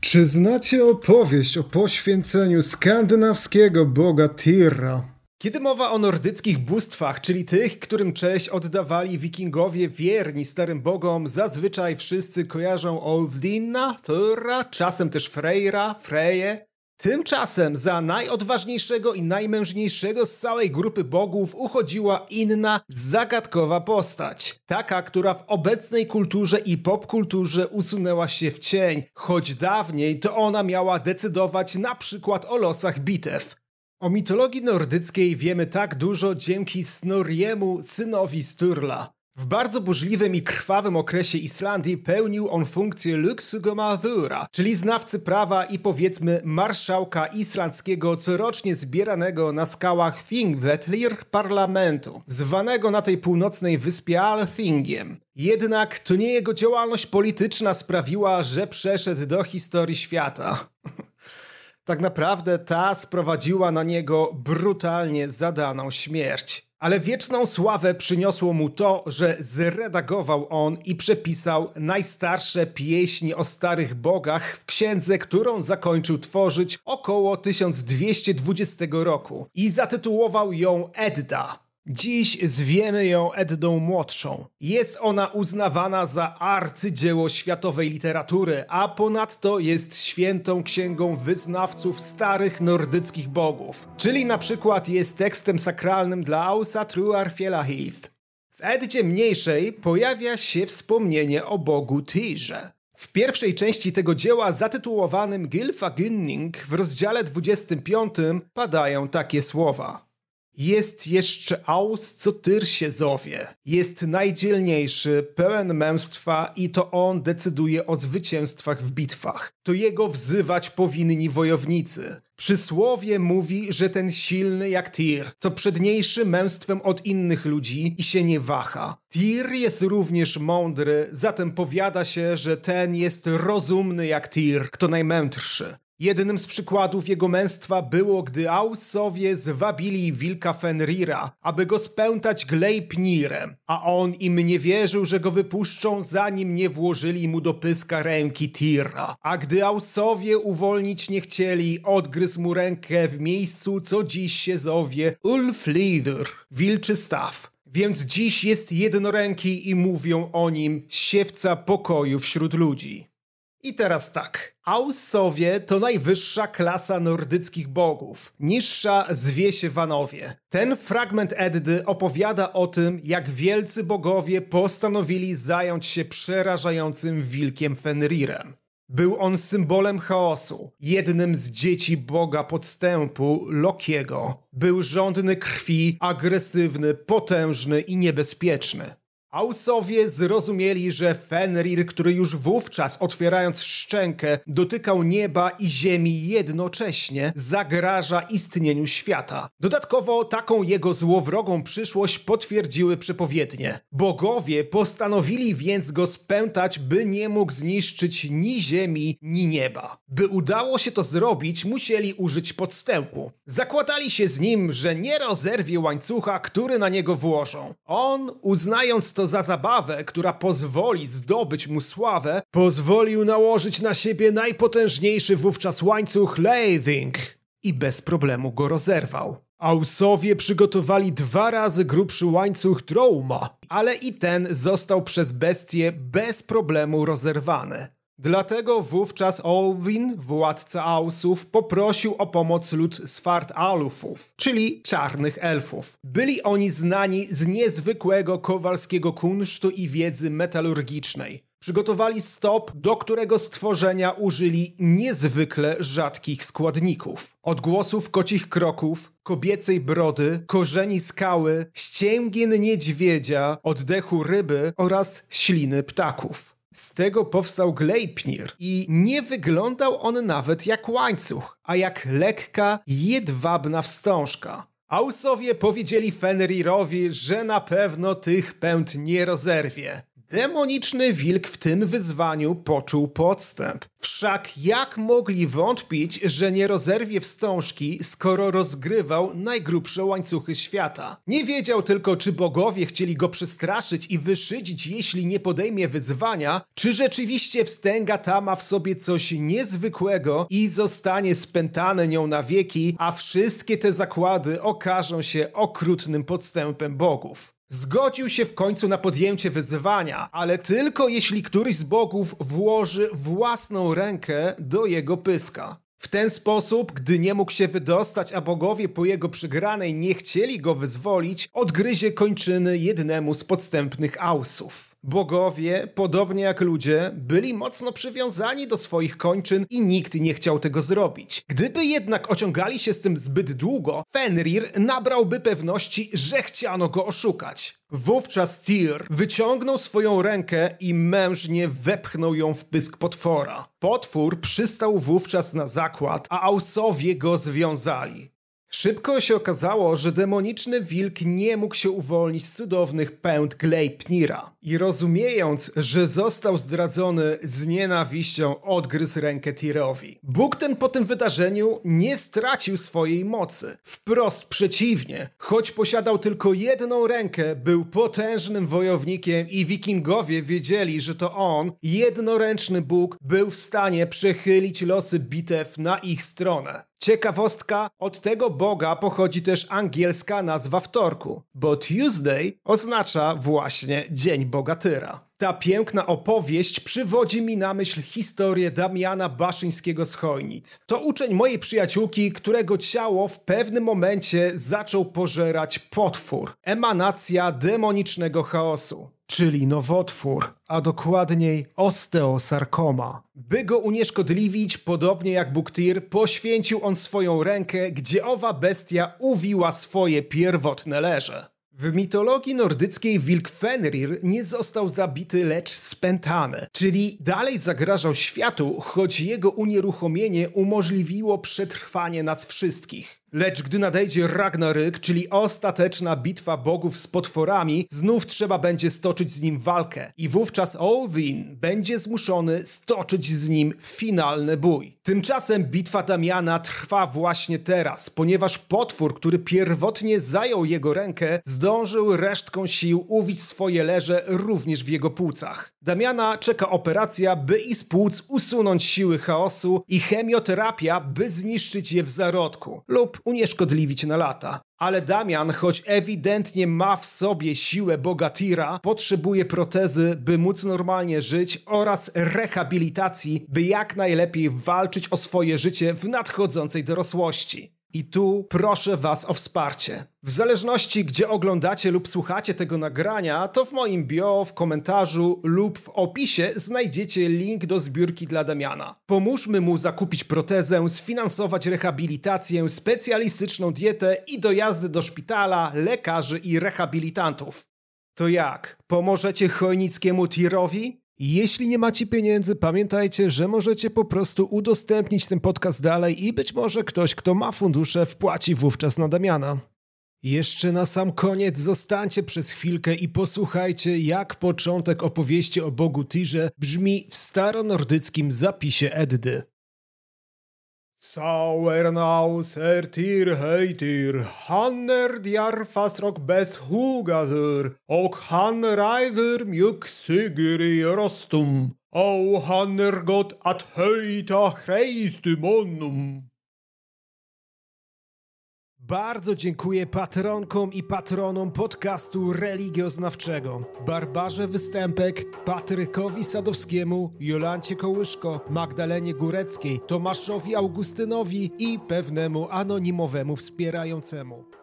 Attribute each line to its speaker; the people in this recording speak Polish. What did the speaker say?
Speaker 1: Czy znacie opowieść o poświęceniu skandynawskiego boga Tyrra?
Speaker 2: Kiedy mowa o nordyckich bóstwach, czyli tych, którym cześć oddawali wikingowie wierni starym bogom, zazwyczaj wszyscy kojarzą Odina, Thora, czasem też Freyra, Freję. Tymczasem za najodważniejszego i najmężniejszego z całej grupy bogów uchodziła inna, zagadkowa postać. Taka, która w obecnej kulturze i popkulturze usunęła się w cień, choć dawniej to ona miała decydować na przykład o losach bitew. O mitologii nordyckiej wiemy tak dużo dzięki Snorriemu, synowi Sturla. W bardzo burzliwym i krwawym okresie Islandii pełnił on funkcję Luxugomathura, czyli znawcy prawa i powiedzmy marszałka islandzkiego corocznie zbieranego na skałach Thingvellir parlamentu, zwanego na tej północnej wyspie Althingiem. Jednak to nie jego działalność polityczna sprawiła, że przeszedł do historii świata. Tak naprawdę ta sprowadziła na niego brutalnie zadaną śmierć. Ale wieczną sławę przyniosło mu to, że zredagował on i przepisał najstarsze pieśni o starych bogach w księdze, którą zakończył tworzyć około 1220 roku i zatytułował ją Edda. Dziś zwiemy ją Eddą Młodszą. Jest ona uznawana za arcydzieło światowej literatury, a ponadto jest świętą księgą wyznawców starych nordyckich bogów. Czyli na przykład jest tekstem sakralnym dla Ausatruarfélagið. W Eddzie mniejszej pojawia się wspomnienie o bogu Tyrze. W pierwszej części tego dzieła zatytułowanym Gylfaginning w rozdziale 25 padają takie słowa. Jest jeszcze Aus, co Tyr się zowie. Jest najdzielniejszy, pełen męstwa i to on decyduje o zwycięstwach w bitwach. To jego wzywać powinni wojownicy. Przysłowie mówi, że ten silny jak Tyr, co przedniejszy męstwem od innych ludzi i się nie waha. Tyr jest również mądry, zatem powiada się, że ten jest rozumny jak Tyr, kto najmędrszy. Jednym z przykładów jego męstwa było, gdy Ausowie zwabili wilka Fenrira, aby go spętać Gleipnirem, a on im nie wierzył, że go wypuszczą, zanim nie włożyli mu do pyska ręki Tyrra. A gdy Ausowie uwolnić nie chcieli, odgryzł mu rękę w miejscu, co dziś się zowie Ulflidr, wilczy staw. Więc dziś jest jednoręki i mówią o nim siewca pokoju wśród ludzi. I teraz tak, Ausowie to najwyższa klasa nordyckich bogów, niższa zwie się Vanowie. Ten fragment Eddy opowiada o tym, jak wielcy bogowie postanowili zająć się przerażającym wilkiem Fenrirem. Był on symbolem chaosu, jednym z dzieci boga podstępu, Lokiego. Był żądny krwi, agresywny, potężny i niebezpieczny. Ausowie zrozumieli, że Fenrir, który już wówczas otwierając szczękę dotykał nieba i ziemi jednocześnie, zagraża istnieniu świata. Dodatkowo taką jego złowrogą przyszłość potwierdziły przepowiednie. Bogowie postanowili więc go spętać, by nie mógł zniszczyć ni ziemi, ni nieba. By udało się to zrobić, musieli użyć podstępu. Zakładali się z nim, że nie rozerwie łańcucha, który na niego włożą. On, uznając to za zabawę, która pozwoli zdobyć mu sławę, pozwolił nałożyć na siebie najpotężniejszy wówczas łańcuch Leithing i bez problemu go rozerwał. Ausowie przygotowali 2 razy grubszy łańcuch Drouma, ale i ten został przez bestię bez problemu rozerwany. Dlatego wówczas Olwin, władca Ausów, poprosił o pomoc lud Svartalfów, czyli czarnych elfów. Byli oni znani z niezwykłego kowalskiego kunsztu i wiedzy metalurgicznej. Przygotowali stop, do którego stworzenia użyli niezwykle rzadkich składników. Odgłosów kocich kroków, kobiecej brody, korzeni skały, ścięgien niedźwiedzia, oddechu ryby oraz śliny ptaków. Z tego powstał Gleipnir i nie wyglądał on nawet jak łańcuch, a jak lekka, jedwabna wstążka. Ausowie powiedzieli Fenrirowi, że na pewno tych pęd nie rozerwie. Demoniczny wilk w tym wyzwaniu poczuł podstęp. Wszak jak mogli wątpić, że nie rozerwie wstążki, skoro rozgrywał najgrubsze łańcuchy świata? Nie wiedział tylko, czy bogowie chcieli go przestraszyć i wyszydzić, jeśli nie podejmie wyzwania, czy rzeczywiście wstęga ta ma w sobie coś niezwykłego i zostanie spętane nią na wieki, a wszystkie te zakłady okażą się okrutnym podstępem bogów. Zgodził się w końcu na podjęcie wyzwania, ale tylko jeśli któryś z bogów włoży własną rękę do jego pyska. W ten sposób, gdy nie mógł się wydostać, a bogowie po jego przegranej nie chcieli go wyzwolić, odgryzie kończyny jednemu z podstępnych Ausów. Bogowie, podobnie jak ludzie, byli mocno przywiązani do swoich kończyn i nikt nie chciał tego zrobić. Gdyby jednak ociągali się z tym zbyt długo, Fenrir nabrałby pewności, że chciano go oszukać. Wówczas Tyr wyciągnął swoją rękę i mężnie wepchnął ją w pysk potwora. Potwór przystał wówczas na zakład, a Ausowie go związali. Szybko się okazało, że demoniczny wilk nie mógł się uwolnić z cudownych pęd Gleipnira. I rozumiejąc, że został zdradzony, z nienawiścią odgryzł rękę Tyrowi. Bóg ten po tym wydarzeniu nie stracił swojej mocy. Wprost przeciwnie. Choć posiadał tylko jedną rękę, był potężnym wojownikiem i wikingowie wiedzieli, że to on, jednoręczny Bóg, był w stanie przechylić losy bitew na ich stronę. Ciekawostka, od tego boga pochodzi też angielska nazwa wtorku, bo Tuesday oznacza właśnie Dzień Boga Tyra. Ta piękna opowieść przywodzi mi na myśl historię Damiana Baszyńskiego z Chojnic. To uczeń mojej przyjaciółki, którego ciało w pewnym momencie zaczął pożerać potwór, emanacja demonicznego chaosu. Czyli nowotwór, a dokładniej osteosarkoma. By go unieszkodliwić, podobnie jak Bóg Tyr, poświęcił on swoją rękę, gdzie owa bestia uwiła swoje pierwotne leże. W mitologii nordyckiej wilk Fenrir nie został zabity, lecz spętany, czyli dalej zagrażał światu, choć jego unieruchomienie umożliwiło przetrwanie nas wszystkich. Lecz gdy nadejdzie Ragnaryk, czyli ostateczna bitwa bogów z potworami, znów trzeba będzie stoczyć z nim walkę i wówczas Odin będzie zmuszony stoczyć z nim finalny bój. Tymczasem bitwa Damiana trwa właśnie teraz, ponieważ potwór, który pierwotnie zajął jego rękę, zdążył resztką sił uwić swoje leże również w jego płucach. Damiana czeka operacja, by i z płuc usunąć siły chaosu i chemioterapia, by zniszczyć je w zarodku lub unieszkodliwić na lata. Ale Damian, choć ewidentnie ma w sobie siłę boga Tyra, potrzebuje protezy, by móc normalnie żyć oraz rehabilitacji, by jak najlepiej walczyć o swoje życie w nadchodzącej dorosłości. I tu proszę was o wsparcie. W zależności gdzie oglądacie lub słuchacie tego nagrania, to w moim bio, w komentarzu lub w opisie znajdziecie link do zbiórki dla Damiana. Pomóżmy mu zakupić protezę, sfinansować rehabilitację, specjalistyczną dietę i dojazdy do szpitala, lekarzy i rehabilitantów. To jak? Pomożecie chojnickiemu Tyrowi? Jeśli nie macie pieniędzy, pamiętajcie, że możecie po prostu udostępnić ten podcast dalej i być może ktoś, kto ma fundusze, wpłaci wówczas na Damiana. Jeszcze na sam koniec zostańcie przez chwilkę i posłuchajcie, jak początek opowieści o bogu Tyrze brzmi w staronordyckim zapisie Eddy.
Speaker 1: Sauernaus Tyr heitir, hanner djarfasrok bes hugadur, och han reider mjuk sigri rostum, au hanner got at höjta hreistumonnum.
Speaker 2: Bardzo dziękuję patronkom i patronom podcastu religioznawczego. Barbarze Występek, Patrykowi Sadowskiemu, Jolancie Kołyszko, Magdalenie Góreckiej, Tomaszowi Augustynowi i pewnemu anonimowemu wspierającemu.